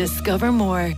Discover more.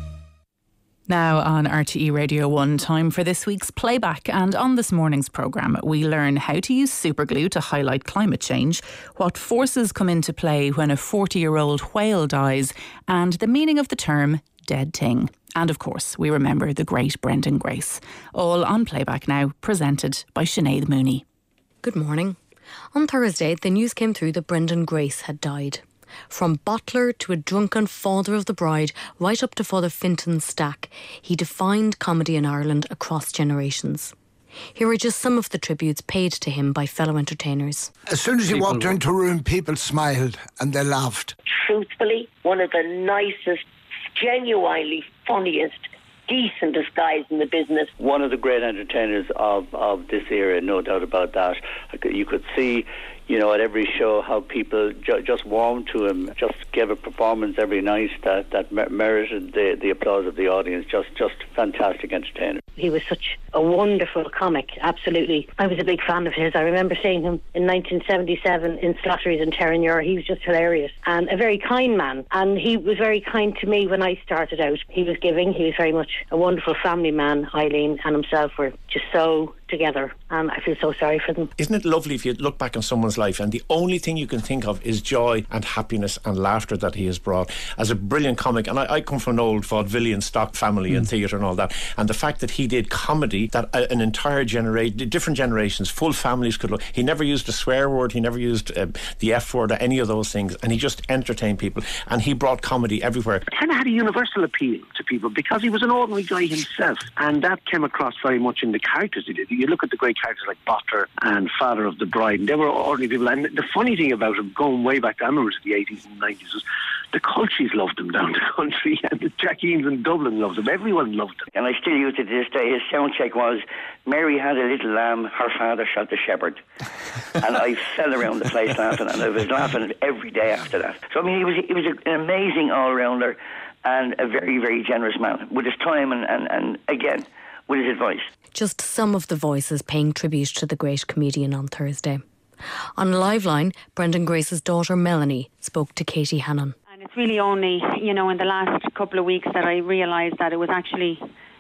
Now on RTE Radio 1, time for this week's Playback. And on this morning's programme, we learn how to use superglue to highlight climate change, what forces come into play when a 40-year-old whale dies, and the meaning of the term dead thing. And of course, we remember the great Brendan Grace. All on Playback now, presented by Sinead Mooney. Good morning. On Thursday, the news came through that Brendan Grace had died. From bottler to a drunken father of the bride, right up to Father Finton's stack, he defined comedy in Ireland across generations. Here are just some of the tributes paid to him by fellow entertainers. As soon as he walked into a room, people smiled and they laughed. Truthfully, one of the nicest, genuinely funniest, decentest guys in the business. One of the great entertainers of this era, no doubt about that. You could see, at every show how people just warmed to him, just gave a performance every night that merited the applause of the audience. Just fantastic entertainer. He was such a wonderful comic, absolutely. I was a big fan of his. I remember seeing him in 1977 in Slattery's in Terranure. He was just hilarious and a very kind man. And he was very kind to me when I started out. He was giving. He was very much a wonderful family man. Eileen and himself were just so together, and I feel so sorry for them. Isn't it lovely if you look back on someone's life and the only thing you can think of is joy and happiness and laughter that he has brought as a brilliant comic? And I come from an old vaudevillian stock family and theatre and all that, and the fact that he did comedy that an entire generation, different generations, full families could look. He never used a swear word, he never used the F word or any of those things, and he just entertained people, and he brought comedy everywhere. Kind of had a universal appeal to people because he was an ordinary guy himself, and that came across very much in the characters he did. You look at the great characters like Bottler and Father of the Bride, and they were ordinary people. And the funny thing about him, going way back, I remember to the 80s and 90s, was the Culchies loved him down the country, and the Jackeens in Dublin loved him. Everyone loved him. And I still use it to this day. His sound check was, Mary had a little lamb, her father shot the shepherd. And I fell around the place laughing, and I was laughing every day after that. So, I mean, he was an amazing all-rounder and a very, very generous man with his time and again, with his advice. Just some of the voices paying tribute to the great comedian on Thursday. On Liveline, Brendan Grace's daughter Melanie spoke to Katie Hannon. And it's really only, in the last couple of weeks that I realised that it was actually,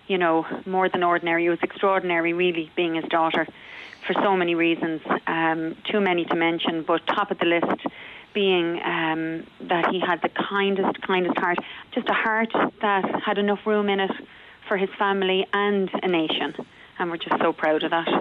more than ordinary. It was extraordinary, really, being his daughter for so many reasons. Too many to mention, but top of the list being that he had the kindest heart. Just a heart that had enough room in it for his family and a nation. And we're just so proud of that.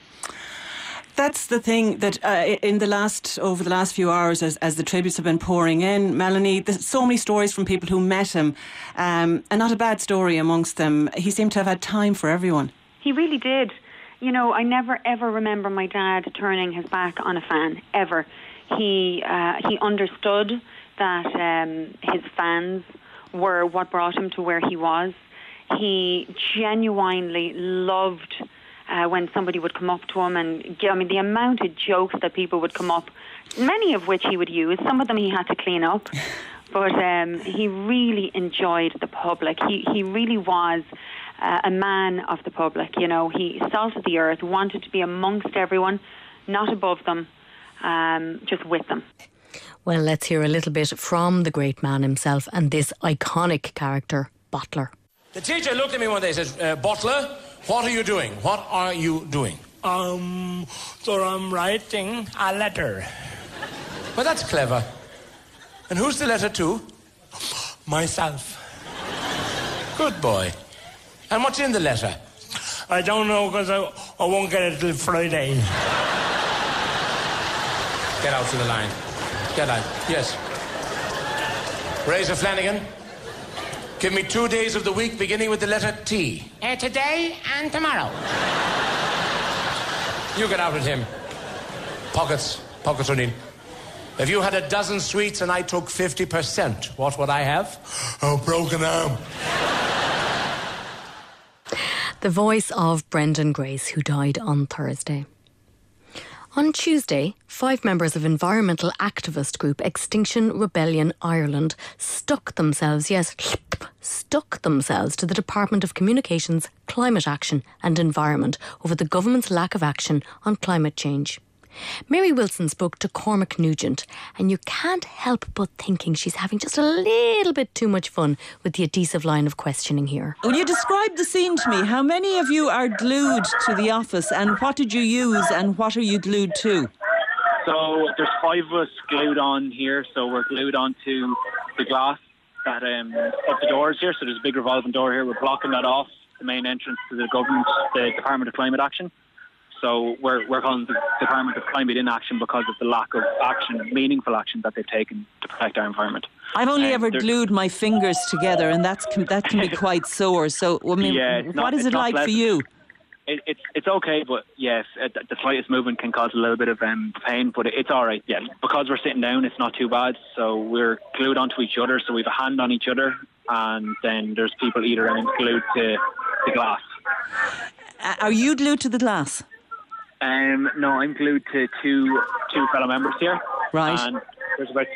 That's the thing that over the last few hours, as the tributes have been pouring in, Melanie, there's so many stories from people who met him, and not a bad story amongst them. He seemed to have had time for everyone. He really did. I never ever remember my dad turning his back on a fan, ever. He understood that his fans were what brought him to where he was. He genuinely loved when somebody would come up to him, and the amount of jokes that people would come up, many of which he would use, some of them he had to clean up, but he really enjoyed the public. He really was a man of the public. He salted the earth, wanted to be amongst everyone, not above them, just with them. Well, let's hear a little bit from the great man himself and this iconic character, Bottler. The teacher looked at me one day and said, Bottler, what are you doing? What are you doing? So I'm writing a letter. Well, that's clever. And who's the letter to? Myself. Good boy. And what's in the letter? I don't know, because I won't get it till Friday. Get out to the line. Get out. Yes. Razor Flanagan. Give me 2 days of the week beginning with the letter T. Today and tomorrow. You get out with him. Pockets, O'Neill. If you had a dozen sweets and I took 50%, what would I have? A broken arm. The voice of Brendan Grace, who died on Thursday. On Tuesday, 5 members of environmental activist group Extinction Rebellion Ireland stuck themselves to the Department of Communications, Climate Action and Environment over the government's lack of action on climate change. Mary Wilson spoke to Cormac Nugent, and you can't help but thinking she's having just a little bit too much fun with the adhesive line of questioning here. Will you describe the scene to me? How many of you are glued to the office, and what did you use, and what are you glued to? So there's 5 of us glued on here, so we're glued onto the glass that up the doors here. So there's a big revolving door here. We're blocking that off, the main entrance to the government, the Department of Climate Action. So we're calling the Department of Climate Inaction because of the lack of action, meaningful action that they've taken to protect our environment. I've only ever glued my fingers together, and that can be quite sore. So, I mean, what is it like for you? It's okay, but yes, the slightest movement can cause a little bit of pain, but it's all right. Yeah, because we're sitting down, it's not too bad. So we're glued onto each other, so we have a hand on each other, and then there's people either end glued to the glass. Are you glued to the glass? No, I'm glued to two fellow members here. Right. And there's about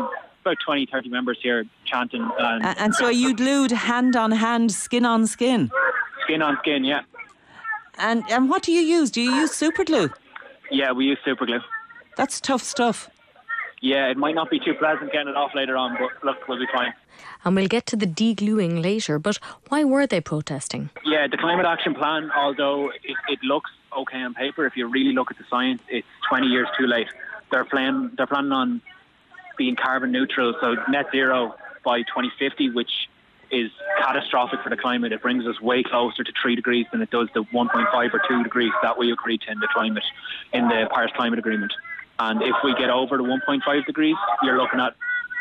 20, 30 members here chanting. And so are you glued hand on hand, skin on skin? Skin on skin, yeah. And what do you use? Do you use super glue? Yeah, we use super glue. That's tough stuff. Yeah, it might not be too pleasant getting it off later on, but look, we'll be fine. And we'll get to the degluing later, but why were they protesting? Yeah, the Climate Action Plan, although it looks okay on paper, if you really look at the science, it's 20 years too late. They're planning on being carbon neutral, so net zero by 2050, which is catastrophic for the climate. It brings us way closer to 3 degrees than it does the 1.5 or 2 degrees that we agreed to in the Paris Climate Agreement. And if we get over the 1.5 degrees, you're looking at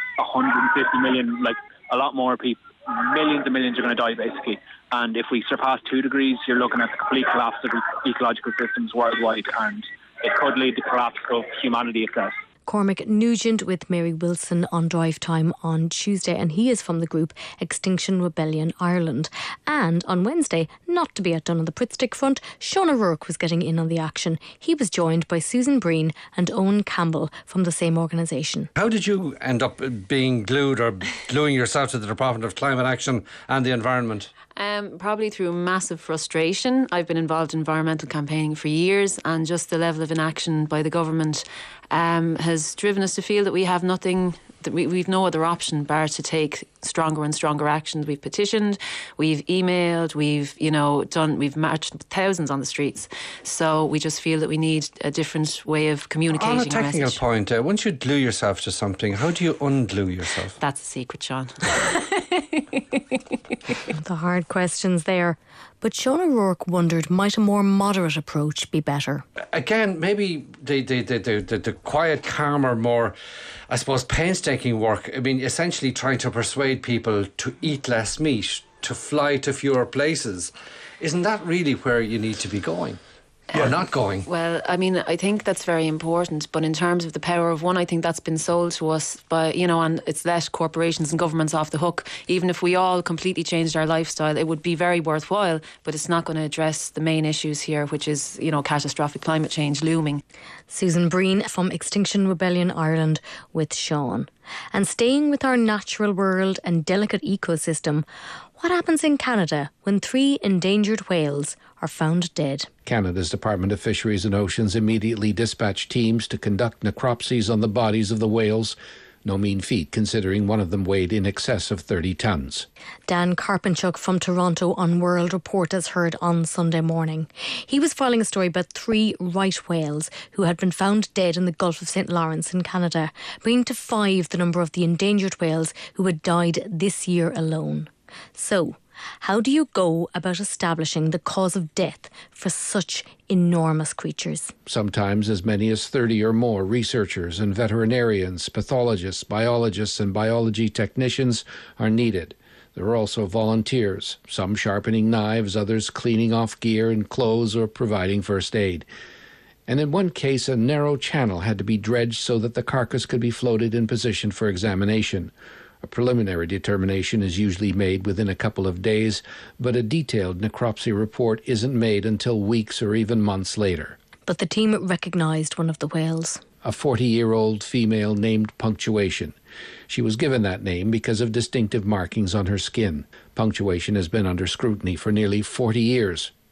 150 million, like a lot more people, millions and millions are going to die basically. And if we surpass 2 degrees, you're looking at the complete collapse of ecological systems worldwide, and it could lead to collapse of humanity itself. Cormac Nugent with Mary Wilson on Drive Time on Tuesday, and he is from the group Extinction Rebellion Ireland. And on Wednesday, not to be outdone on the Prittstick front, Sean O'Rourke was getting in on the action. He was joined by Susan Breen and Owen Campbell from the same organisation. How did you end up being glued or gluing yourself to the Department of Climate Action and the Environment? Probably through massive frustration. I've been involved in environmental campaigning for years, and just the level of inaction by the government has driven us to feel that we have nothing, that we've no other option bar to take stronger and stronger actions. We've petitioned, we've emailed, we've marched thousands on the streets. So we just feel that we need a different way of communicating our message. On a technical point, once you glue yourself to something, how do you unglue yourself? That's a secret, Sean. The hard questions there. But Sean O'Rourke wondered, might a more moderate approach be better? Again, maybe the quiet, calmer, more, I suppose, painstaking work. I mean, essentially trying to persuade people to eat less meat, to fly to fewer places. Isn't that really where you need to be going? Or not going? Well, I mean, I think that's very important. But in terms of the power of one, I think that's been sold to us by, and it's let corporations and governments off the hook. Even if we all completely changed our lifestyle, it would be very worthwhile. But it's not going to address the main issues here, which is, catastrophic climate change looming. Susan Breen from Extinction Rebellion Ireland with Sean. And staying with our natural world and delicate ecosystem, what happens in Canada when 3 endangered whales are found dead? Canada's Department of Fisheries and Oceans immediately dispatched teams to conduct necropsies on the bodies of the whales. No mean feat, considering one of them weighed in excess of 30 tonnes. Dan Karpenchuk from Toronto on World Report as heard on Sunday morning. He was following a story about 3 right whales who had been found dead in the Gulf of St. Lawrence in Canada, bringing to 5 the number of the endangered whales who had died this year alone. So, how do you go about establishing the cause of death for such enormous creatures? Sometimes as many as 30 or more researchers and veterinarians, pathologists, biologists and biology technicians are needed. There are also volunteers, some sharpening knives, others cleaning off gear and clothes or providing first aid. And in one case, a narrow channel had to be dredged so that the carcass could be floated in position for examination. A preliminary determination is usually made within a couple of days, but a detailed necropsy report isn't made until weeks or even months later. But the team recognised one of the whales. A 40-year-old female named Punctuation. She was given that name because of distinctive markings on her skin. Punctuation has been under scrutiny for nearly 40 years.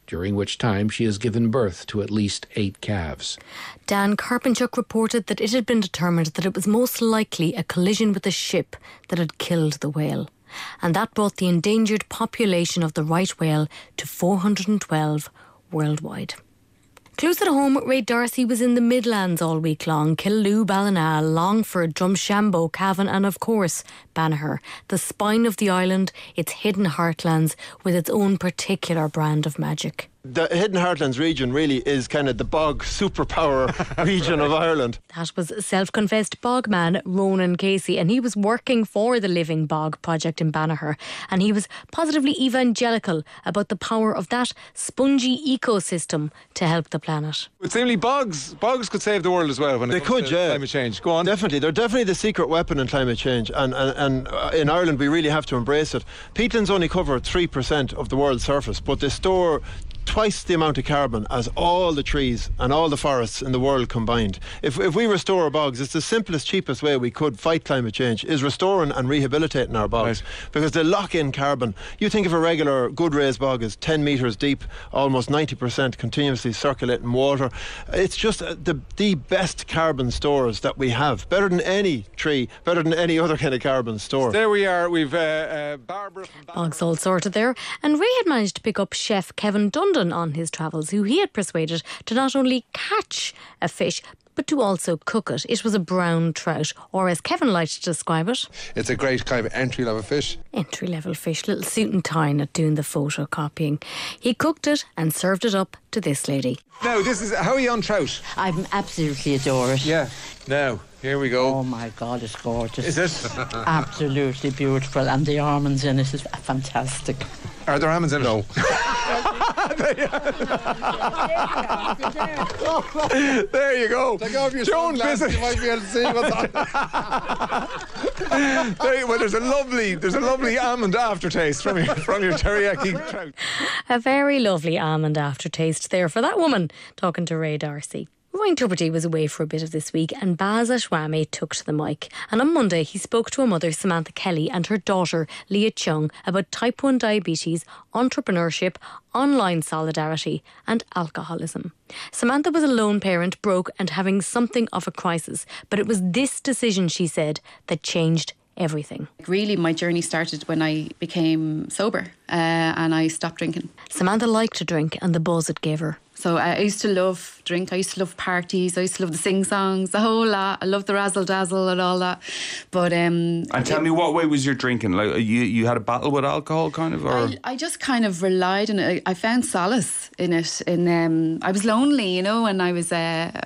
during which time she has given birth to at least 8 calves. Dan Karpinchuk reported that it had been determined that it was most likely a collision with a ship that had killed the whale. And that brought the endangered population of the right whale to 412 worldwide. Close at home, Ray D'Arcy was in the Midlands all week long. Killaloe, Ballina, Longford, Drumshanbo, Cavan and of course Banagher, the spine of the island, its hidden heartlands with its own particular brand of magic. The Hidden Heartlands region really is kind of the bog superpower region of Ireland. That was self-confessed bogman Ronan Casey, and he was working for the Living Bog project in Banagher, and he was positively evangelical about the power of that spongy ecosystem to help the planet. It's only bogs could save the world as well when it comes to climate change. Go on. Definitely. They're definitely the secret weapon in climate change, and in Ireland we really have to embrace it. Peatlands only cover 3% of the world's surface, but they store twice the amount of carbon as all the trees and all the forests in the world combined. If we restore our bogs, it's the simplest, cheapest way we could fight climate change is restoring and rehabilitating our bogs, because they lock in carbon. You think of a regular good raised bog is 10 metres deep, almost 90% continuously circulating water. It's just the best carbon stores that we have, better than any tree, better than any other kind of carbon store. There we are, we've Barbara from Bogs all sorted there, and Ray had managed to pick up chef Kevin Dundon on his travels, who he had persuaded to not only catch a fish but to also cook it. It was a brown trout, or as Kevin liked to describe it, it's a great kind of entry-level fish. Entry-level fish, little suit and tie at doing the photocopying. He cooked it and served it up to this lady. Now, how are you on trout? I absolutely adore it. Yeah. Now, here we go. Oh my God, it's gorgeous. Is it? Absolutely beautiful, and the almonds in it is fantastic. Are there almonds in it? No. There you go. Take off your Don't sunglasses, visit. you might be able to see what's on. Well, there's a lovely almond aftertaste from your teriyaki trout. A very lovely almond aftertaste there for that woman, talking to Ray D'Arcy. Ryan Tubridy was away for a bit of this week, and Baz Ashwami took to the mic. And on Monday, he spoke to a mother, Samantha Kelly, and her daughter, Leah Chung, about type 1 diabetes, entrepreneurship, online solidarity, and alcoholism. Samantha was a lone parent, broke and having something of a crisis. But it was this decision, she said, that changed everything. Really, my journey started when I became sober and I stopped drinking. Samantha liked to drink, and the buzz it gave her. So I used to love drink, I used to love parties, I used to love the sing-songs, the whole lot. I loved the razzle-dazzle and all that. But and tell me, what way was your drinking? Like you had a battle with alcohol, kind of? Or? I just kind of relied on it. I found solace in it. I was lonely, and I was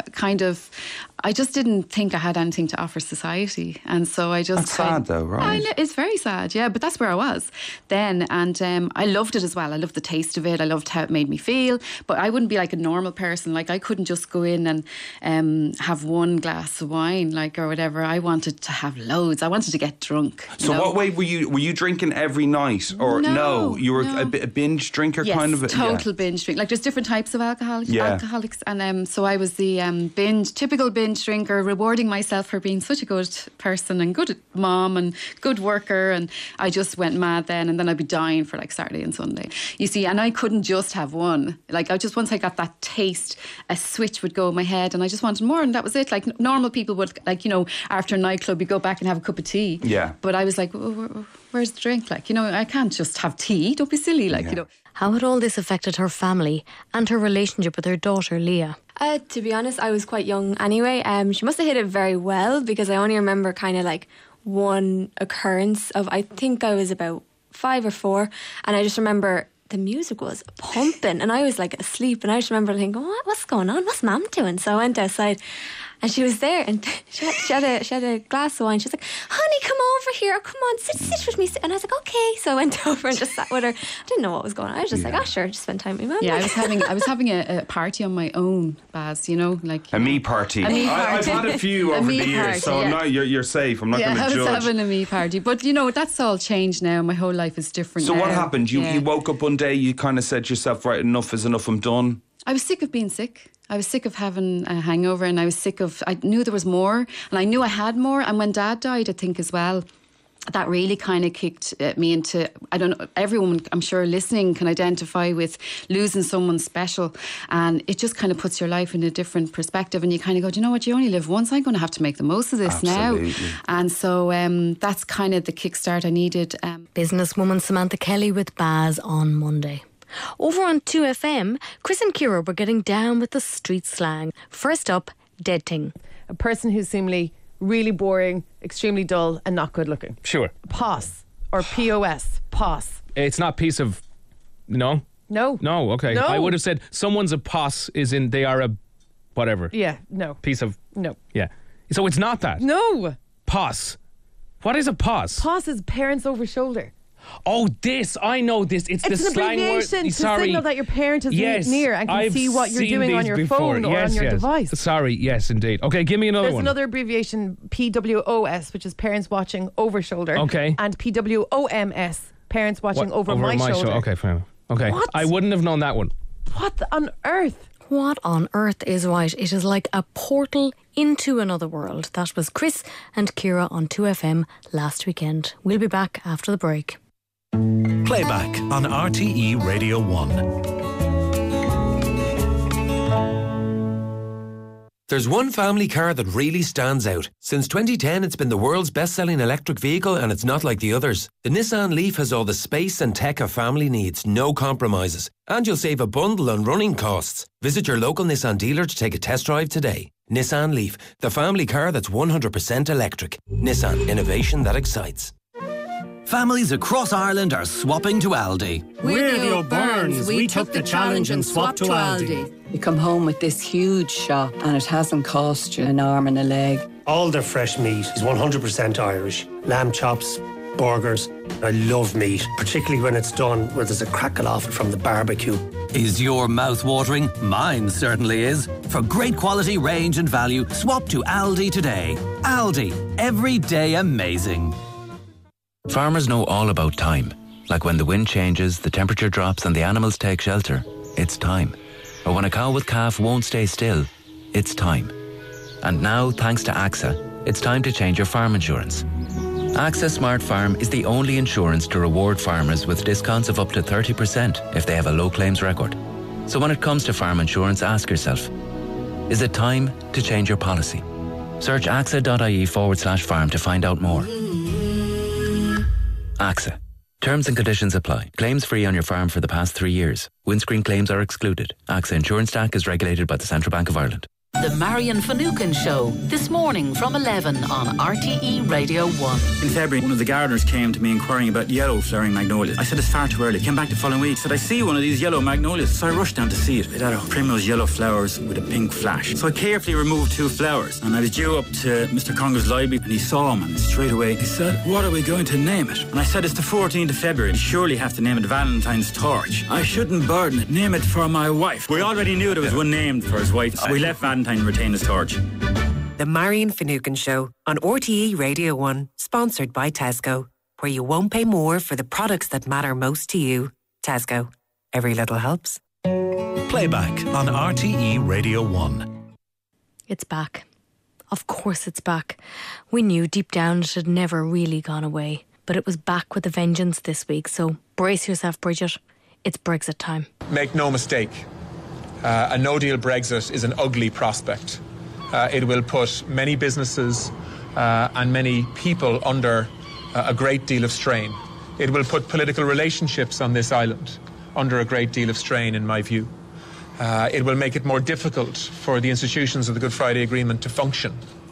I just didn't think I had anything to offer society. And so I just... That's sad though, right? It's very sad, yeah, but that's where I was then. And I loved it as well. I loved the taste of it. I loved how it made me feel. But I wouldn't be like a normal person. Like, I couldn't just go in and have one glass of wine, or whatever. I wanted to have loads. I wanted to get drunk. So what way were you drinking every night? Or no you were a binge drinker, yes, kind of? Total binge drink. Like, there's different types of alcoholics. And so I was the typical binge drinker, rewarding myself for being such a good person and good mom and good worker, and I just went mad then, and then I'd be dying for Saturday and Sunday, you see. And I couldn't just have one. Once I got that taste, a switch would go in my head, and I just wanted more, and that was it. Like normal people would, after a nightclub, you go back and have a cup of tea. Yeah. But I was like, where's the drink? I can't just have tea. Don't be silly, How had all this affected her family and her relationship with her daughter, Leah? To be honest, I was quite young anyway. She must have hit it very well, because I only remember kind of one occurrence of, I think I was about 5 or 4, and I just remember the music was pumping and I was asleep, and I just remember thinking, what's going on? What's Mum doing? So I went outside, and she was there, and she had a glass of wine. She was like, honey, come over here. Come on, sit with me. And I was like, okay. So I went over and just sat with her. I didn't know what was going on. I was just like, sure, just spend time with Mum. Yeah, I was having a party on my own, Baz, a me party. I've had a few over the years, so yeah. now you're safe. I'm not going to judge. I was having a me party. But, that's all changed now. My whole life is different So now. what happened? You woke up one day, you kind of said to yourself, right, enough is enough, I'm done. I was sick of being sick. I was sick of having a hangover, and I knew there was more, and I knew I had more. And when Dad died, I think as well, that really kind of kicked me into, I don't know, everyone I'm sure listening can identify with losing someone special, and it just kind of puts your life in a different perspective, and you kind of go, do you know what, you only live once, I'm going to have to make the most of this now. And so that's kind of the kickstart I needed. Businesswoman Samantha Kelly with Baz on Monday. Over on 2FM, Chris and Ciara were getting down with the street slang. First up, dead thing. A person who's seemingly really boring, extremely dull and not good looking. Sure. POS or POS. POS. It's not piece of... No? No. No, okay. No. I would have said someone's a POS is in they are a whatever. Yeah, no. Piece of... No. Yeah. So it's not that? No. POS. What is a POS? POS is parents over shoulder. Oh, this. I know this. It's the an slang word. abbreviation to Sorry. signal that your parent is Yes, near and can I've see what you're seen doing on these your before. phone or Yes, on your yes. device. Sorry, yes, indeed. Okay, give me another There's one. another abbreviation, PWOS, which is parents watching over shoulder. Okay. And PWOMS, parents watching over my shoulder. Okay, fine. Okay. What? I wouldn't have known that one. What on earth? What on earth is right? It is like a portal into another world. That was Chris and Ciara on 2FM last weekend. We'll be back after the break. Playback on RTE Radio 1. There's one family car that really stands out. Since 2010, it's been the world's best-selling electric vehicle, and it's not like the others. The Nissan Leaf has all the space and tech a family needs, no compromises. And you'll save a bundle on running costs. Visit your local Nissan dealer to take a test drive today. Nissan Leaf, the family car that's 100% electric. Nissan, innovation that excites. Families across Ireland are swapping to Aldi. We're the O'Byrnes. We took the challenge and swapped to Aldi. You come home with this huge shop and it hasn't cost you an arm and a leg. All their fresh meat is 100% Irish. Lamb chops, burgers. I love meat, particularly when it's done where there's a crackle off it from the barbecue. Is your mouth watering? Mine certainly is. For great quality, range and value, swap to Aldi today. Aldi, every day amazing. Farmers know all about time. Like when the wind changes, the temperature drops and the animals take shelter. It's time. Or when a cow with calf won't stay still, it's time. And now, thanks to AXA, it's time to change your farm insurance. AXA Smart Farm is the only insurance to reward farmers with discounts of up to 30% if they have a low claims record. So when it comes to farm insurance, ask yourself, is it time to change your policy? Search axa.ie/farm to find out more. AXA. Terms and conditions apply. Claims free on your farm for the past 3 years. Windscreen claims are excluded. AXA Insurance Stack is regulated by the Central Bank of Ireland. The Marion Finucane Show, this morning from 11 on RTE Radio 1. In February, one of the gardeners came to me inquiring about yellow flowering magnolias. I said, it's far too early. Came back the following week, said, I see one of these yellow magnolias. So I rushed down to see it. It had a primrose yellow flowers with a pink flash. So I carefully removed 2 flowers, and I was due up to Mr. Conger's library, and he saw them, and straight away he said, what are we going to name it? And I said, it's the 14th of February. You surely have to name it Valentine's Torch. I shouldn't burden it. Name it for my wife. We already knew there was one named for his wife, so we left Valentine retain his torch. The Marion Finucane Show on RTE Radio 1, sponsored by Tesco, where you won't pay more for the products that matter most to you. Tesco. Every little helps. Playback on RTE Radio 1. It's back. Of course it's back. We knew deep down it had never really gone away, but it was back with a vengeance this week, so brace yourself, Bridget. It's Brexit time. Make no mistake, a no-deal Brexit is an ugly prospect. It will put many businesses and many people under a great deal of strain. It will put political relationships on this island under a great deal of strain, in my view. It will make it more difficult for the institutions of the Good Friday Agreement to function.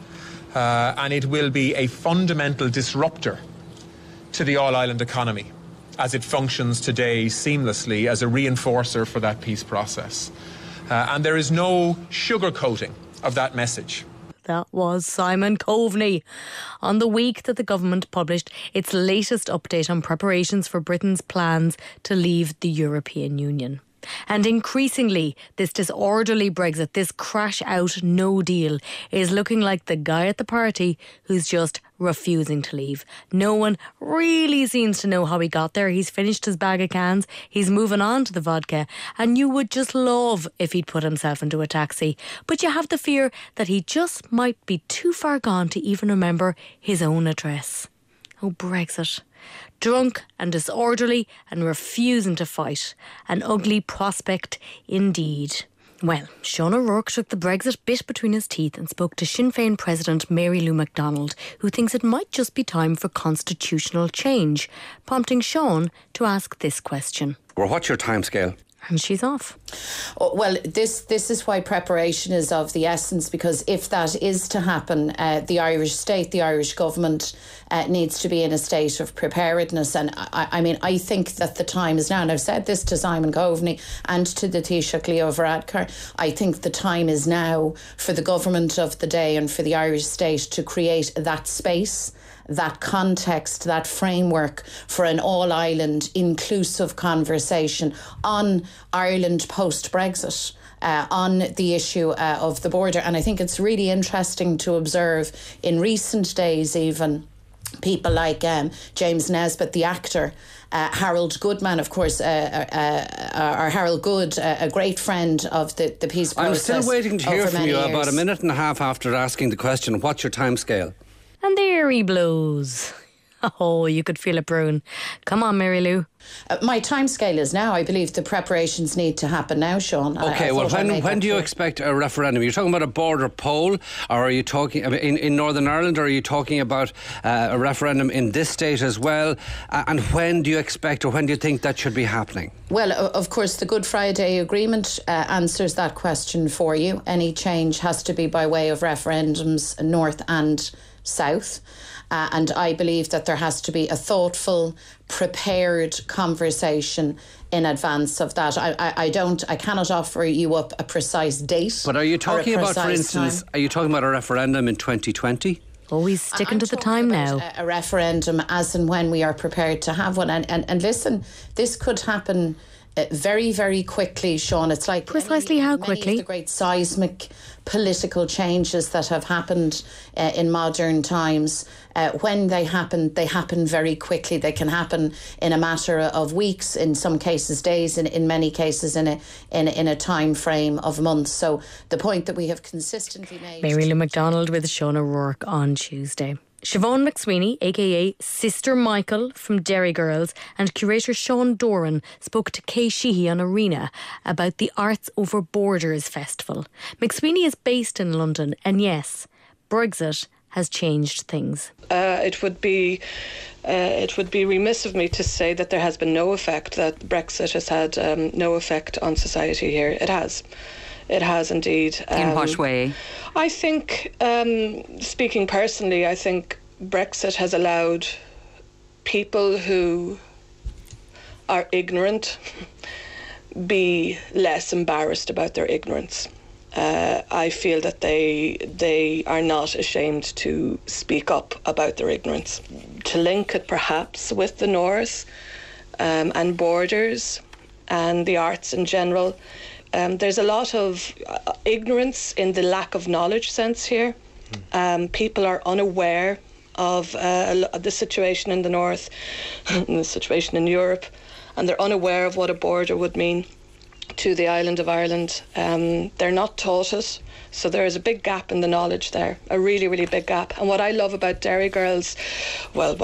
And it will be a fundamental disruptor to the all-island economy as it functions today seamlessly as a reinforcer for that peace process. And there is no sugarcoating of that message. That was Simon Coveney on the week that the government published its latest update on preparations for Britain's plans to leave the European Union. And increasingly, this disorderly Brexit, this crash out no deal, is looking like the guy at the party who's just refusing to leave. No one really seems to know how he got there. He's finished his bag of cans, he's moving on to the vodka, and you would just love if he'd put himself into a taxi. But you have the fear that he just might be too far gone to even remember his own address. Oh, Brexit. Drunk and disorderly and refusing to fight. An ugly prospect indeed. Well, Sean O'Rourke took the Brexit bit between his teeth and spoke to Sinn Féin President Mary Lou McDonald, who thinks it might just be time for constitutional change, prompting Sean to ask this question. Well, what's your timescale? And she's off. Well, this is why preparation is of the essence, because if that is to happen, the Irish state, the Irish government needs to be in a state of preparedness. And I think that the time is now, and I've said this to Simon Coveney and to the Taoiseach Leo Varadkar, I think the time is now for the government of the day and for the Irish state to create that space, that context, that framework for an all-Ireland inclusive conversation on Ireland post-Brexit, on the issue of the border. And I think it's really interesting to observe in recent days even people like James Nesbitt, the actor, Harold Goodman, of course, or Harold Good, a great friend of the peace process. I'm still waiting to hear from you years. about a minute and a half after asking the question, what's your timescale? And there he blows. Oh, you could feel it brewing. Come on, Mary Lou. My timescale is now. I believe the preparations need to happen now, Sean. Okay, well, when do you expect a referendum? You're talking about a border poll, or are you talking in Northern Ireland, or are you talking about a referendum in this state as well? And when do you expect, or when do you think that should be happening? Well, of course, the Good Friday Agreement answers that question for you. Any change has to be by way of referendums, north and south. And I believe that there has to be a thoughtful, prepared conversation in advance of that. I cannot offer you up a precise date. But are you talking about, for instance, time. are you talking about a referendum in 2020? Oh, he's sticking to the time now. A referendum as and when we are prepared to have one. And listen, this could happen very, very quickly, Sean. It's like precisely how quickly? Many of the great seismic political changes that have happened in modern times. When they happen very quickly. They can happen in a matter of weeks, in some cases days, in many cases in a time frame of months. So the point that we have consistently made. Mary Lou McDonald with Sean O'Rourke on Tuesday. Siobhan McSweeney, a.k.a. Sister Michael from Derry Girls, and curator Sean Doran spoke to Kay Sheehy on Arena about the Arts Over Borders Festival. McSweeney is based in London, and yes, Brexit has changed things. It would be remiss of me to say that there has been no effect, that Brexit has had no effect on society here. It has. It has indeed. In what way? I think, speaking personally, I think Brexit has allowed people who are ignorant be less embarrassed about their ignorance. I feel that they are not ashamed to speak up about their ignorance. To link it perhaps with the North and borders and the arts in general, there's a lot of ignorance in the lack of knowledge sense here. People are unaware of the situation in the North and the situation in Europe, and they're unaware of what a border would mean to the island of Ireland. They're not taught it, so there is a big gap in the knowledge there, a really, really big gap. And what I love about Derry Girls, well,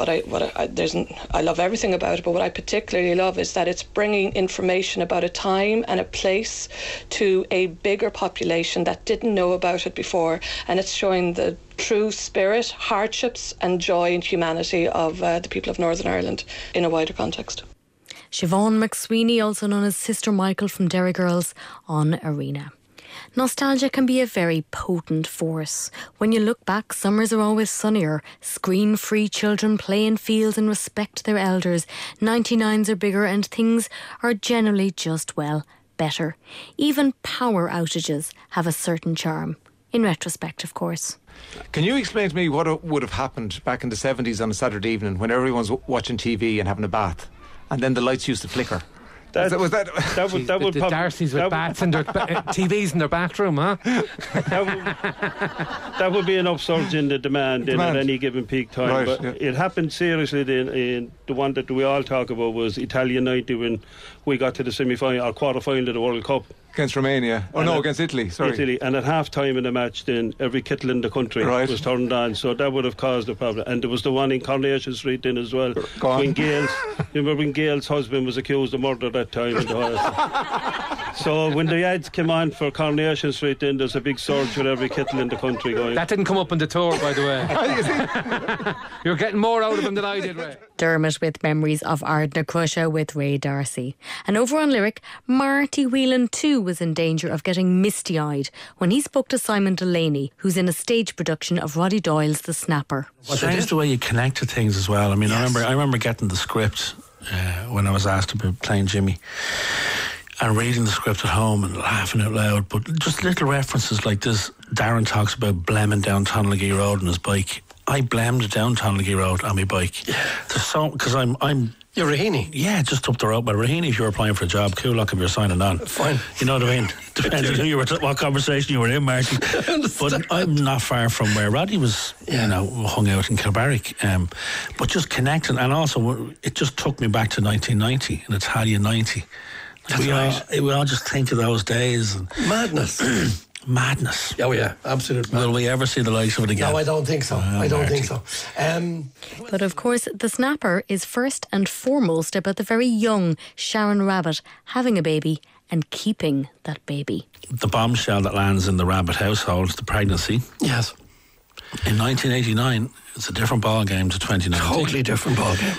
I love everything about it, but what I particularly love is that it's bringing information about a time and a place to a bigger population that didn't know about it before, and it's showing the true spirit, hardships and joy and humanity of the people of Northern Ireland in a wider context. Siobhan McSweeney, also known as Sister Michael from Derry Girls, on Arena. Nostalgia can be a very potent force. When you look back, summers are always sunnier. Screen-free children play in fields and respect their elders. 99s are bigger and things are generally just, well, better. Even power outages have a certain charm. In retrospect, of course. Can you explain to me what would have happened back in the 70s on a Saturday evening when everyone's watching TV and having a bath? And then the lights used to flicker. The Darcys with bats and their TVs in their bathroom, huh? that would be an upsurge in the demand at any given peak time. Right, but it happened seriously in the one that we all talk about was Italia 90 when we got to the semi-final or quarter-final of the World Cup. Against Romania. Against Italy, sorry. Italy. And at half-time in the match, then every kettle in the country was turned on, so that would have caused a problem. And there was the one in Coronation Street then as well. When Gail's husband was accused of murder that time in the house. So when the ads came on for Coronation Street, then there's a big surge with every kettle in the country going. That didn't come up on the tour, by the way. You're getting more out of him than I did, Ray. Dermot with memories of Ardna Crusher with Ray Darcy. And over on Lyric, Marty Whelan too was in danger of getting misty-eyed when he spoke to Simon Delaney, who's in a stage production of Roddy Doyle's The Snapper. Strange the way you connect to things as well. I mean, yes. I remember getting the script when I was asked about playing Jimmy and reading the script at home and laughing out loud, but just little references like this. Darren talks about blemming down Tonlagee Road on his bike. I blemmed down Tonlagee Road on my bike. There's so, because I'm You're Raheny? Yeah, just up the road. But Raheny, if you're applying for a job, cool luck if you're signing on. Fine. You know what I mean? Depends on who you were, what conversation you were in, Marty. But I'm not far from where Roddy was, hung out in Kilbarrack. But just connecting, and also it just took me back to 1990, an Italian 90. We all just think of those days. And madness. Madness. Oh yeah, absolute madness. Will we ever see the likes of it again? No, I don't think so. I don't think so. But of course, The Snapper is first and foremost about the very young Sharon Rabbit having a baby and keeping that baby. The bombshell that lands in the Rabbit household, the pregnancy. Yes. In 1989, it's a different ball game to 2019. Totally different ball game.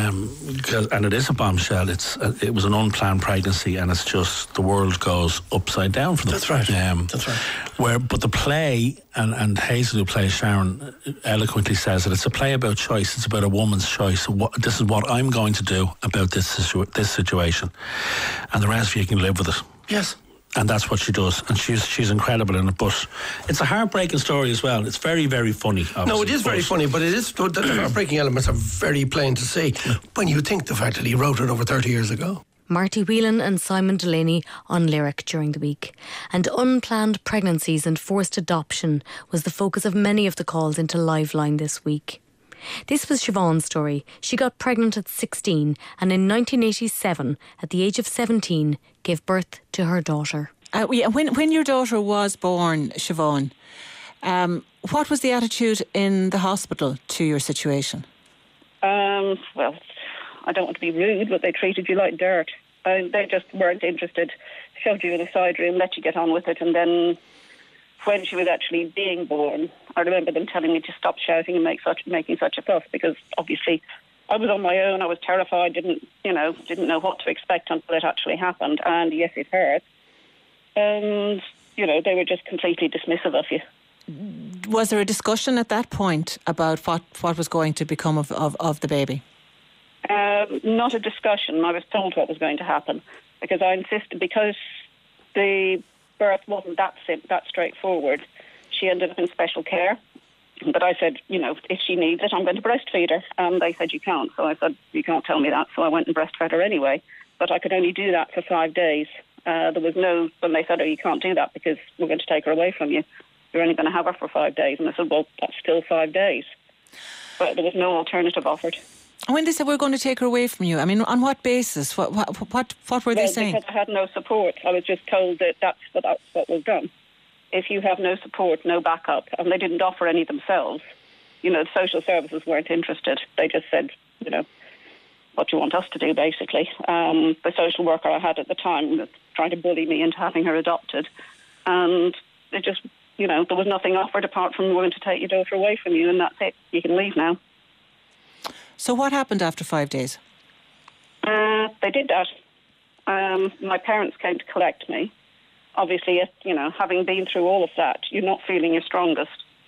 And it is a bombshell. It was an unplanned pregnancy, and it's just the world goes upside down for them. That's right. That's right. But the play, and Hazel, who plays Sharon, eloquently says that it's a play about choice. It's about a woman's choice. This is what I'm going to do about this situation, and the rest of you can live with it. Yes. And that's what she does, and she's incredible in it. But it's a heartbreaking story as well. It's very, very funny. Obviously. No, it is very funny, but the heartbreaking elements are very plain to see when you think the fact that he wrote it over 30 years ago. Marty Whelan and Simon Delaney on Lyric during the week. And unplanned pregnancies and forced adoption was the focus of many of the calls into Liveline this week. This was Siobhan's story. She got pregnant at 16 and in 1987, at the age of 17, gave birth to her daughter. When your daughter was born, Siobhan, what was the attitude in the hospital to your situation? Well, I don't want to be rude, but they treated you like dirt. They just weren't interested. Shoved you in a side room, let you get on with it, and then when she was actually being born, I remember them telling me to stop shouting and making such a fuss, because obviously I was on my own. I was terrified. Didn't know what to expect until it actually happened. And yes, it hurt. And they were just completely dismissive of you. Was there a discussion at that point about what was going to become of the baby? Not a discussion. I was told what was going to happen because I insisted, because the birth wasn't that straightforward. She ended up in special care. But I said, if she needs it, I'm going to breastfeed her. And they said, you can't. So I said, you can't tell me that. So I went and breastfed her anyway. But I could only do that for 5 days. There was when they said, you can't do that because we're going to take her away from you. You're only going to have her for 5 days. And I said, well, that's still 5 days. But there was no alternative offered. When they said we're going to take her away from you, I mean, on what basis? What were they saying? Because I had no support. I was just told that that's what was done. If you have no support, no backup, and they didn't offer any themselves, the social services weren't interested. They just said, what do you want us to do, basically. The social worker I had at the time was trying to bully me into having her adopted. And it just, there was nothing offered apart from we're going to take your daughter away from you, and that's it. You can leave now. So what happened after 5 days? They did that. My parents came to collect me. Obviously, having been through all of that, you're not feeling your strongest.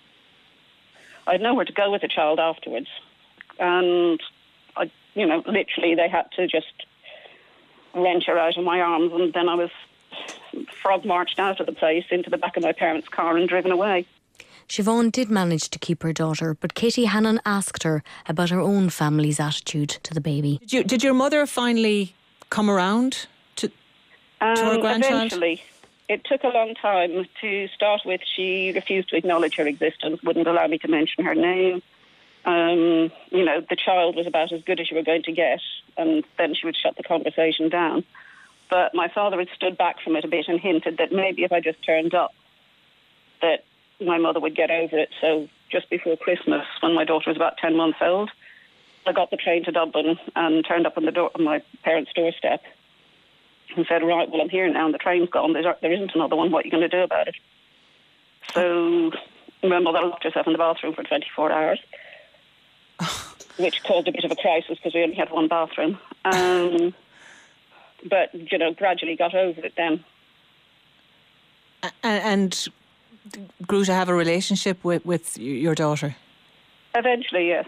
I had nowhere to go with the child afterwards. And, literally they had to just wrench her out of my arms, and then I was frog marched out of the place into the back of my parents' car and driven away. Siobhan did manage to keep her daughter, but Katie Hannon asked her about her own family's attitude to the baby. Did your mother finally come around to her grandchild? Eventually. It took a long time. To start with, she refused to acknowledge her existence, wouldn't allow me to mention her name. The child was about as good as you were going to get, and then she would shut the conversation down. But my father had stood back from it a bit and hinted that maybe if I just turned up, that my mother would get over it. So just before Christmas, when my daughter was about 10 months old, I got the train to Dublin and turned up on my parents' doorstep and said, right, well, I'm here now and the train's gone. There isn't another one. What are you going to do about it? So my mother locked herself in the bathroom for 24 hours, which caused a bit of a crisis because we only had one bathroom. But, gradually got over it then. And grew to have a relationship with your daughter? Eventually, yes.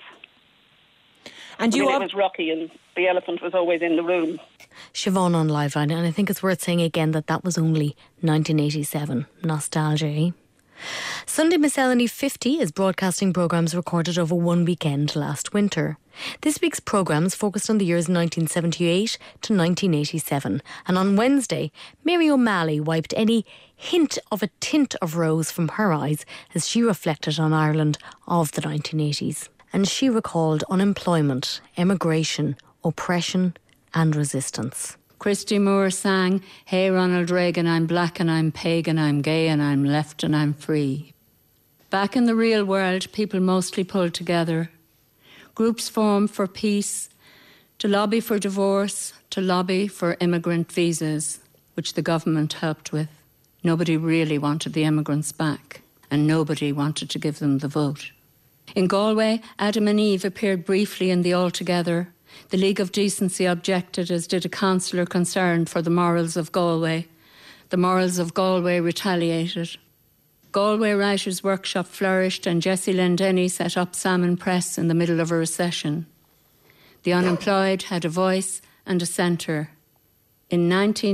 And it was rocky and the elephant was always in the room. Siobhan on Live Line, and I think it's worth saying again that was only 1987. Nostalgia, eh? Sunday Miscellany 50 is broadcasting programmes recorded over one weekend last winter. This week's programmes focused on the years 1978 to 1987, and on Wednesday, Mary O'Malley wiped any hint of a tint of rose from her eyes as she reflected on Ireland of the 1980s. And she recalled unemployment, emigration, oppression and resistance. Christy Moore sang, "Hey Ronald Reagan, I'm black and I'm pagan, I'm gay and I'm left and I'm free." Back in the real world, people mostly pulled together. Groups formed for peace, to lobby for divorce, to lobby for immigrant visas, which the government helped with. Nobody really wanted the immigrants back, and nobody wanted to give them the vote. In Galway, Adam and Eve appeared briefly in the All Together. The League of Decency objected, as did a councillor concerned for the morals of Galway. The morals of Galway retaliated. Galway Writers' Workshop flourished and Jessie Lynn Denny set up Salmon Press in the middle of a recession. The unemployed had a voice and a centre. In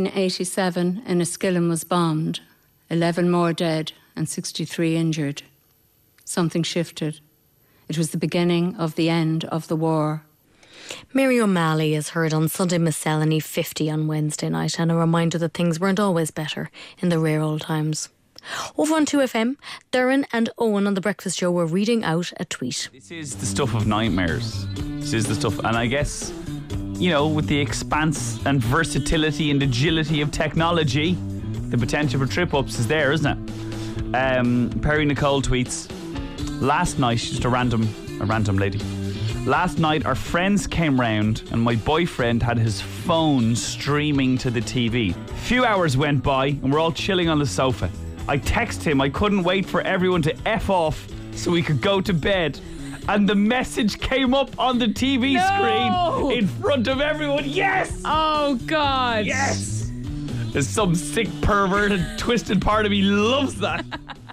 1987, Enniskillen was bombed, 11 more dead and 63 injured. Something shifted. It was the beginning of the end of the war. Mary O'Malley is heard on Sunday Miscellany 50 on Wednesday night, and a reminder that things weren't always better in the rare old times. Over on 2FM, Darren and Owen on The Breakfast Show were reading out a tweet. This is the stuff of nightmares. This is the stuff, and I guess, with the expanse and versatility and agility of technology, the potential for trip-ups is there, isn't it? Perry Nicole tweets, last night, she's just a random lady. Last night, our friends came round and my boyfriend had his phone streaming to the TV. A few hours went by and we're all chilling on the sofa. I texted him I couldn't wait for everyone to F off so we could go to bed. And the message came up on the TV screen in front of everyone. Yes! Oh, God. Yes! There's some sick, perverted, twisted part of me loves that.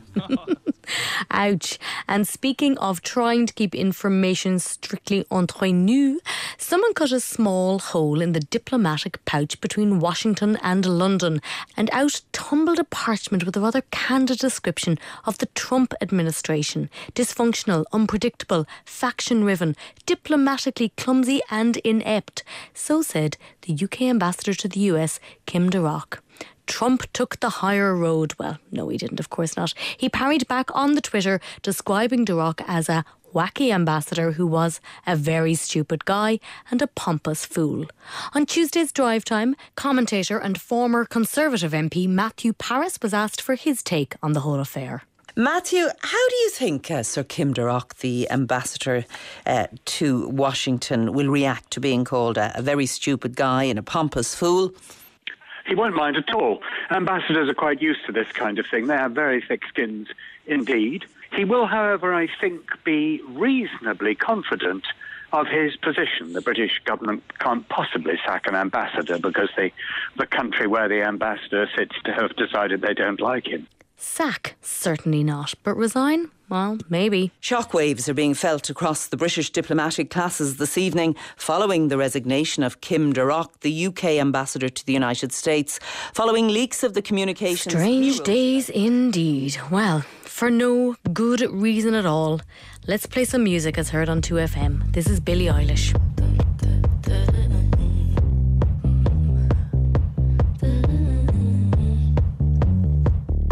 Ouch. And speaking of trying to keep information strictly entre nous, someone cut a small hole in the diplomatic pouch between Washington and London, and out tumbled a parchment with a rather candid description of the Trump administration. Dysfunctional, unpredictable, faction-riven, diplomatically clumsy and inept. So said the UK ambassador to the US, Kim DeRock. Trump took the higher road. Well, no, he didn't, of course not. He parried back on the Twitter, describing DeRock as a wacky ambassador who was a very stupid guy and a pompous fool. On Tuesday's Drive Time, commentator and former Conservative MP Matthew Parris was asked for his take on the whole affair. Matthew, how do you think Sir Kim DeRock, the ambassador to Washington, will react to being called a very stupid guy and a pompous fool? He won't mind at all. Ambassadors are quite used to this kind of thing. They have very thick skins indeed. He will, however, I think, be reasonably confident of his position. The British government can't possibly sack an ambassador because the country where the ambassador sits to have decided they don't like him. Sack? Certainly not. But resign? Well, maybe. Shockwaves are being felt across the British diplomatic classes this evening following the resignation of Kim DeRock, the UK ambassador to the United States, following leaks of the communications. Strange days indeed. Well, for no good reason at all, let's play some music as heard on 2FM. This is Billie Eilish.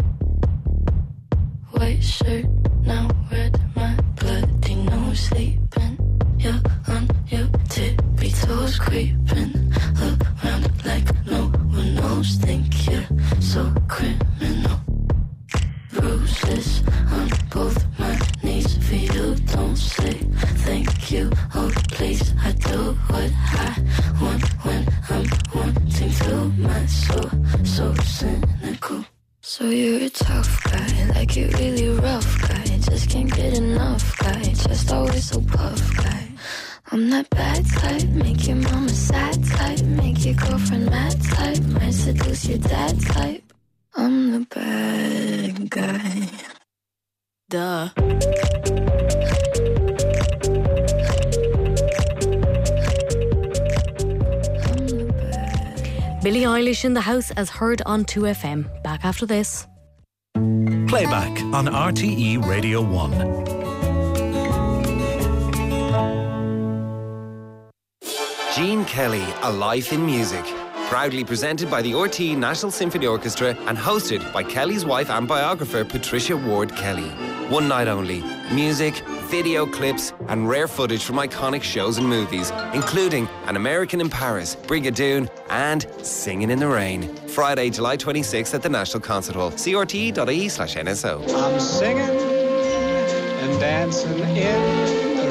White shirt, now red, my bloody no sleep. mad, so cynical. So you're a tough guy, like you're really rough guy. Just can't get enough guy, just always so puff guy. I'm that bad type, make your mama sad type, make your girlfriend mad type, might seduce your dad type. I'm the bad guy. Duh. Billie Eilish in the house as heard on 2FM. Back after this. Playback on RTE Radio 1. Gene Kelly, A Life in Music. Proudly presented by the RTE National Symphony Orchestra and hosted by Kelly's wife and biographer Patricia Ward Kelly. One night only. Music, video clips and rare footage from iconic shows and movies, including An American in Paris, Brigadoon and Singing in the Rain. Friday, July 26th at the National Concert Hall. CRT.ie/NSO. I'm singing and dancing in the rain.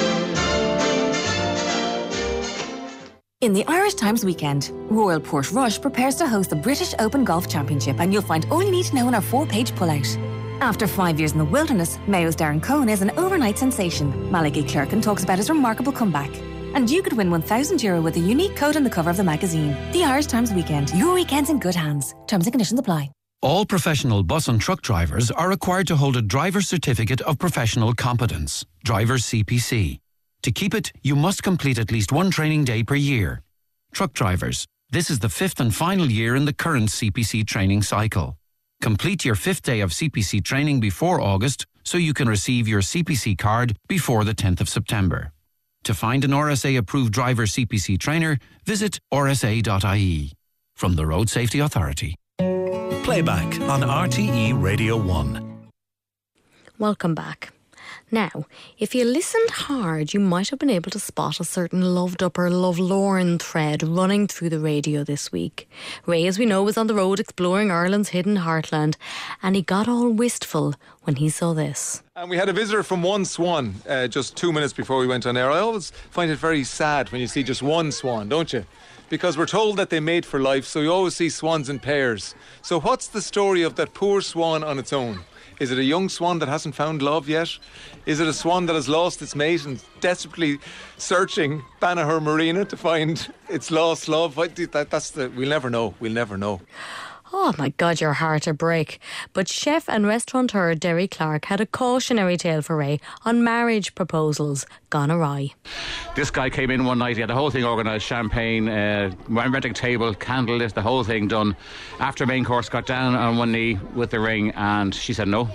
In the Irish Times weekend, Royal Portrush prepares to host the British Open Golf Championship, and you'll find all you need to know in our 4-page pullout. After 5 years in the wilderness, Mayo's Darren Cohen is an overnight sensation. Malachy Clerkin talks about his remarkable comeback. And you could win €1,000 with a unique code on the cover of the magazine. The Irish Times weekend. Your weekend's in good hands. Terms and conditions apply. All professional bus and truck drivers are required to hold a driver's certificate of professional competence, driver's CPC. To keep it, you must complete at least one training day per year. Truck drivers, this is the 5th and final year in the current CPC training cycle. Complete your 5th day of CPC training before August so you can receive your CPC card before the 10th of September. To find an RSA-approved driver CPC trainer, visit rsa.ie. From the Road Safety Authority. Playback on RTE Radio 1. Welcome back. Now, if you listened hard, you might have been able to spot a certain loved-up or lovelorn thread running through the radio this week. Ray, as we know, was on the road exploring Ireland's hidden heartland, and he got all wistful when he saw this. And we had a visitor from one swan just 2 minutes before we went on air. I always find it very sad when you see just one swan, don't you? Because we're told that they mate for life, so you always see swans in pairs. So what's the story of that poor swan on its own? Is it a young swan that hasn't found love yet? Is it a swan that has lost its mate and desperately searching Banagher Marina to find its lost love? We'll never know. We'll never know. Oh my God, your heart to break. But chef and restaurateur Derry Clark had a cautionary tale for Ray on marriage proposals gone awry. This guy came in one night, he had the whole thing organised, champagne, romantic table, candlelit, the whole thing done. After main course, got down on one knee with the ring and she said no.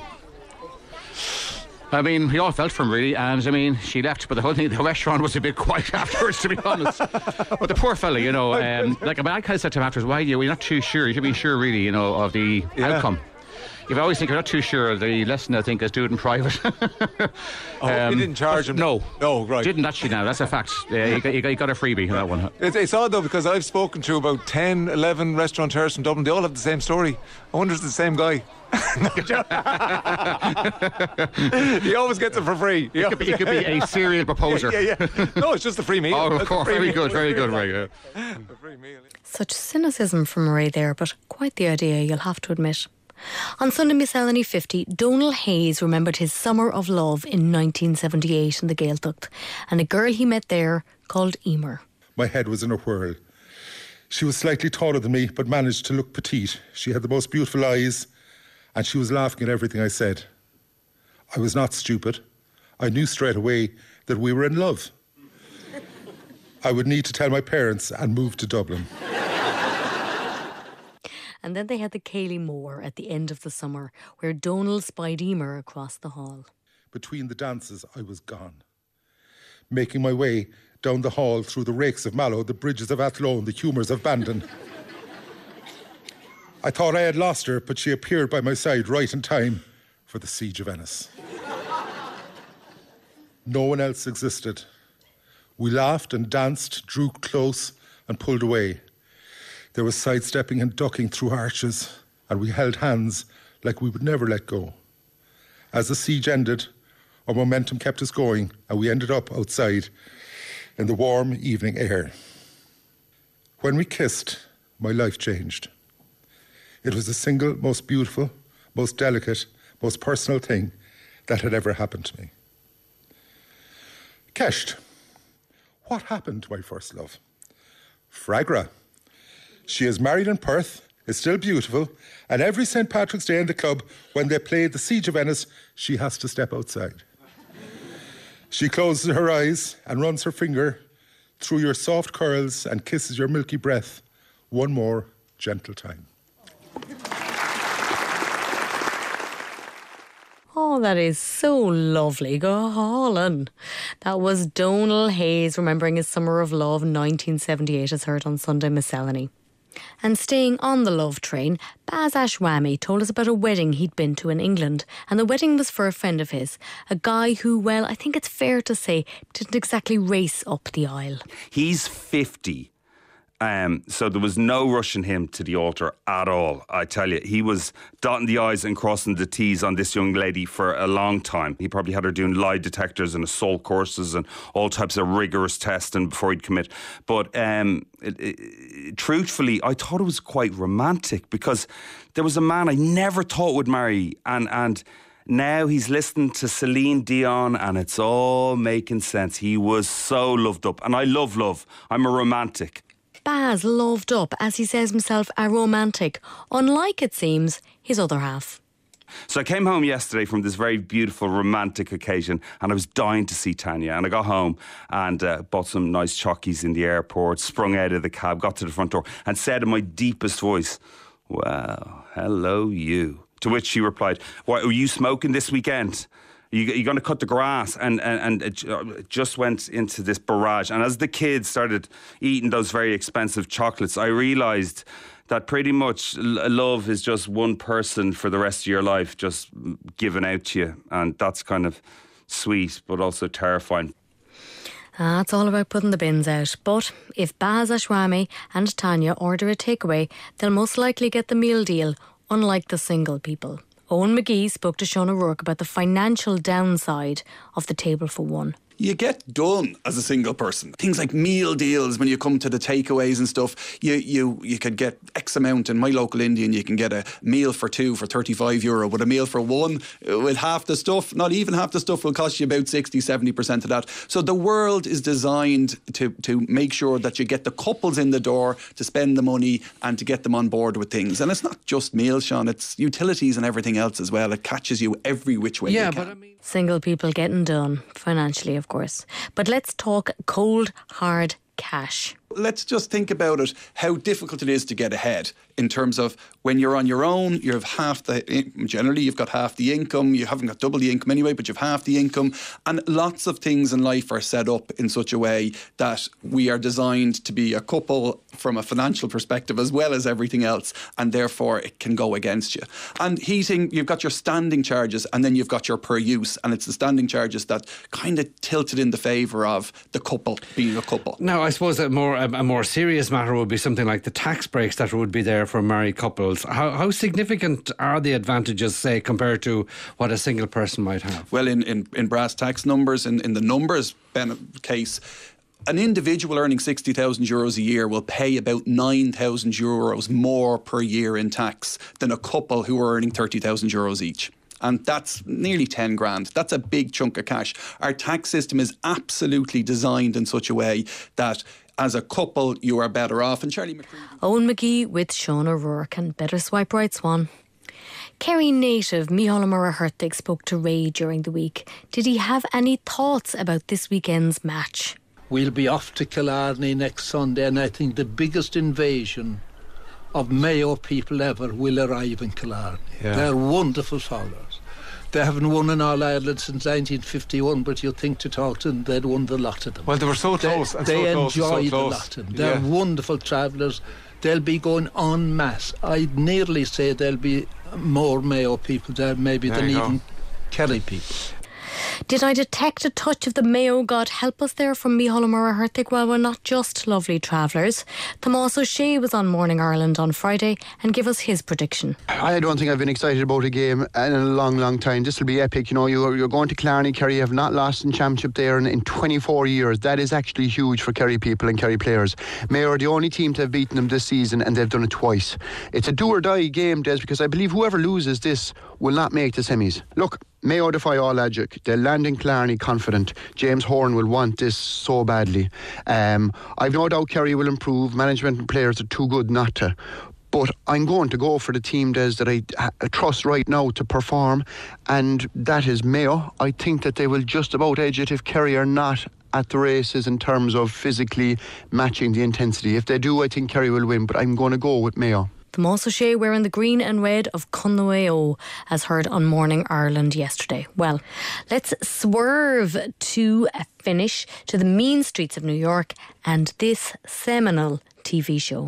I mean, we all felt for him really, and I mean, she left, but the whole thing, the restaurant was a bit quiet afterwards, to be honest. But the poor fella, you know, I kind of said to him afterwards, why are you not too sure? You should be sure, really, you know, of the outcome. If I always think you're not too sure, the lesson I think is do it in private. You didn't charge him? No. No, right. Didn't actually, now, that's a fact. He got a freebie on that one. It's odd though, because I've spoken to about 10, 11 restaurateurs from Dublin. They all have the same story. I wonder if it's the same guy. He always gets it for free. He could be a serial proposer. Yeah. No, it's just a free meal. Oh, of course. Very good. Right. Such cynicism from Ray there, but quite the idea, you'll have to admit. On Sunday Miscellany 50, Donal Hayes remembered his summer of love in 1978 in the Gaeltacht, and a girl he met there called Emer. My head was in a whirl. She was slightly taller than me, but managed to look petite. She had the most beautiful eyes, and she was laughing at everything I said. I was not stupid. I knew straight away that we were in love. I would need to tell my parents and move to Dublin. And then they had the Cayley Moor at the end of the summer, where Donal spied Emer across the hall. Between the dances, I was gone. Making my way down the hall through the rakes of Mallow, the bridges of Athlone, the humours of Bandon. I thought I had lost her, but she appeared by my side right in time for the Siege of Ennis. No one else existed. We laughed and danced, drew close and pulled away. There was sidestepping and ducking through arches, and we held hands like we would never let go. As the siege ended, our momentum kept us going, and we ended up outside in the warm evening air. When we kissed, my life changed. It was the single most beautiful, most delicate, most personal thing that had ever happened to me. Kesht, what happened to my first love? Fragra. She is married in Perth, is still beautiful, and every St. Patrick's Day in the club, when they play The Siege of Venice, she has to step outside. She closes her eyes and runs her finger through your soft curls and kisses your milky breath one more gentle time. Oh, that is so lovely. Go Holland. That was Donal Hayes remembering his Summer of Love 1978 as heard on Sunday Miscellany. And staying on the love train, Baz Ashwami told us about a wedding he'd been to in England. And the wedding was for a friend of his, a guy who, well, I think it's fair to say, didn't exactly race up the aisle. He's 50. So there was no rushing him to the altar at all. I tell you, he was dotting the I's and crossing the T's on this young lady for a long time. He probably had her doing lie detectors and assault courses and all types of rigorous testing before he'd commit. But truthfully, I thought it was quite romantic because there was a man I never thought would marry and now he's listening to Celine Dion and it's all making sense. He was so loved up. And I love love. I'm a romantic. Baz loved up, as he says himself, a romantic, unlike, it seems, his other half. So I came home yesterday from this very beautiful romantic occasion and I was dying to see Tanya. And I got home and bought some nice chockies in the airport, sprung out of the cab, got to the front door and said in my deepest voice, "Well, hello you." To which she replied, "What, are you smoking this weekend? You're going to cut the grass?" And it just went into this barrage. And as the kids started eating those very expensive chocolates, I realised that pretty much love is just one person for the rest of your life, just given out to you. And that's kind of sweet, but also terrifying. It's all about putting the bins out. But if Baz Ashwami and Tanya order a takeaway, they'll most likely get the meal deal, unlike the single people. Owen McGee spoke to Sean O'Rourke about the financial downside of the table for one. You get done as a single person. Things like meal deals when you come to the takeaways and stuff. You could get X amount in my local Indian. You can get a meal for two for €35, but a meal for one with half the stuff, not even half the stuff, will cost you about 60-70% of that. So the world is designed to make sure that you get the couples in the door to spend the money and to get them on board with things. And it's not just meals, Sean. It's utilities and everything else as well. It catches you every which way you can. But I mean, single people getting done financially, of course. But let's talk cold, hard cash. Let's just think about it, how difficult it is to get ahead in terms of when you're on your own, you have generally you've got half the income, you haven't got double the income anyway, but you've half the income. And lots of things in life are set up in such a way that we are designed to be a couple from a financial perspective as well as everything else, and therefore it can go against you. And heating, you've got your standing charges and then you've got your per use, and it's the standing charges that kind of tilted in the favour of the couple being a couple. Now, I suppose a more serious matter would be something like the tax breaks that would be there for married couples. How significant are the advantages, say, compared to what a single person might have? Well, in brass tax numbers, in the numbers case, an individual earning €60,000 a year will pay about €9,000 more per year in tax than a couple who are earning €30,000 each. And that's nearly 10 grand. That's a big chunk of cash. Our tax system is absolutely designed in such a way that as a couple, you are better off. And Charlie McCreevy. Owen McGee with Sean O'Rourke, and better swipe right, Swan. Kerry native Micheál Murray Hertig spoke to Ray during the week. Did he have any thoughts about this weekend's match? We'll be off to Killarney next Sunday, and I think the biggest invasion of Mayo people ever will arrive in Killarney. Yeah. They're wonderful followers. They haven't won in All-Ireland since 1951, but you'd think to talk to them, they'd won the lot of them. Well, they were so close. They enjoy the lot of them. They're wonderful travellers. They'll be going en masse. I'd nearly say there'll be more Mayo people there maybe than even Kerry people. Did I detect a touch of the Mayo God help us there from Micheál Murray Hertig? Well, we're not just lovely travellers. Tomás O'Shea was on Morning Ireland on Friday and gave us his prediction. I don't think I've been excited about a game in a long time. This will be epic. You know, you're going to Killarney. Kerry have not lost in championship there in 24 years. That is actually huge for Kerry people and Kerry players. Mayo are the only team to have beaten them this season, and they've done it twice. It's a do or die game, Des, because I believe whoever loses this will not make the semis. Look, Mayo defy all logic. They'll land in Killarney confident. James Horan will want this so badly. I've no doubt Kerry will improve. Management and players are too good not to. But I'm going to go for the team, Des, that I trust right now to perform, and that is Mayo. I think that they will just about edge it if Kerry are not at the races in terms of physically matching the intensity. If they do, I think Kerry will win, but I'm going to go with Mayo. Tomás O'Shea wearing the green and red of Conway-O, as heard on Morning Ireland yesterday. Well, let's swerve to a finish to the mean streets of New York and this seminal TV show.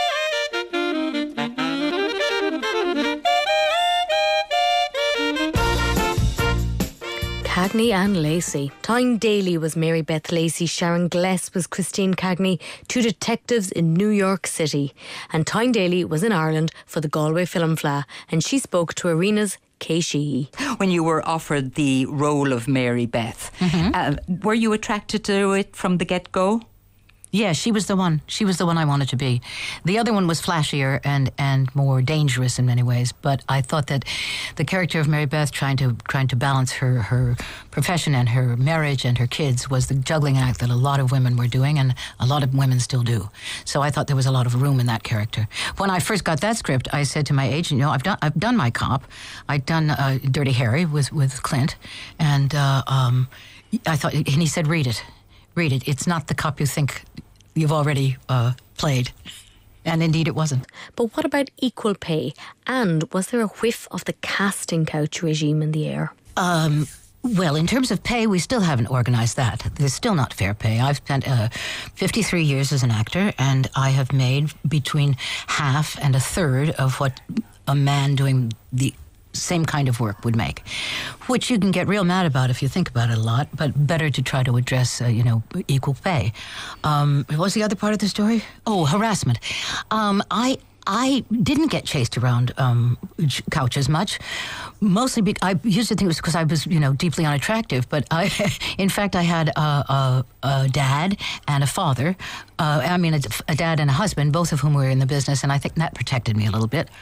Cagney and Lacey. Tyne Daly was Mary Beth Lacey, Sharon Gless was Christine Cagney, two detectives in New York City. And Tyne Daly was in Ireland for the Galway Film Fleadh, and she spoke to Arena's Kay Sheehy. When you were offered the role of Mary Beth, were you attracted to it from the get-go? Yeah, she was the one. She was the one I wanted to be. The other one was flashier and more dangerous in many ways. But I thought that the character of Mary Beth trying to balance her profession and her marriage and her kids was the juggling act that a lot of women were doing, and a lot of women still do. So I thought there was a lot of room in that character. When I first got that script, I said to my agent, I've done my cop. I'd done Dirty Harry with Clint, and I thought, and he said, read it. It's not the cop you think you've already played. And indeed it wasn't. But what about equal pay? And was there a whiff of the casting couch regime in the air? Well, in terms of pay, we still haven't organised that. There's still not fair pay. I've spent 53 years as an actor, and I have made between half and a third of what a man doing the same kind of work would make, which you can get real mad about if you think about it a lot, but better to try to address, equal pay. What was the other part of the story? Oh, harassment. I didn't get chased around couches much. Mostly, I used to think it was because I was, deeply unattractive. But in fact, I had a dad and a father. A dad and a husband, both of whom were in the business, and I think that protected me a little bit.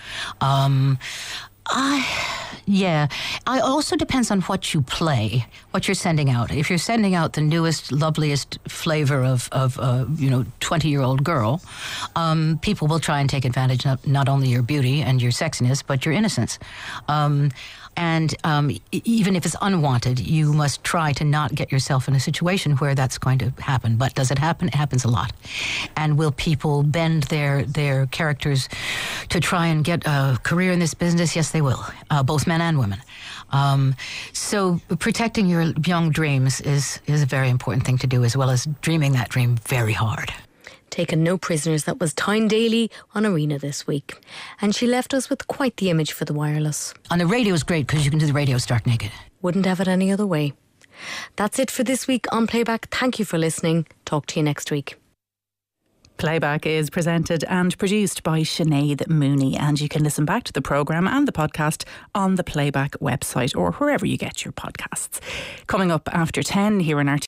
It also depends on what you play, what you're sending out. If you're sending out the newest, loveliest flavor of 20-year-old girl, people will try and take advantage of not only your beauty and your sexiness, but your innocence. And even if it's unwanted, you must try to not get yourself in a situation where that's going to happen. But does it happen? It happens a lot. And will people bend their characters to try and get a career in this business? Yes, they will, both men and women. So protecting your young dreams is a very important thing to do, as well as dreaming that dream very hard. Taken no prisoners, that was Tyne Daly on Arena this week. And she left us with quite the image for the wireless. On the radio is great because you can do the radio stark naked. Wouldn't have it any other way. That's it for this week on Playback. Thank you for listening. Talk to you next week. Playback is presented and produced by Sinead Mooney, and you can listen back to the programme and the podcast on the Playback website or wherever you get your podcasts. Coming up after 10 here in RT.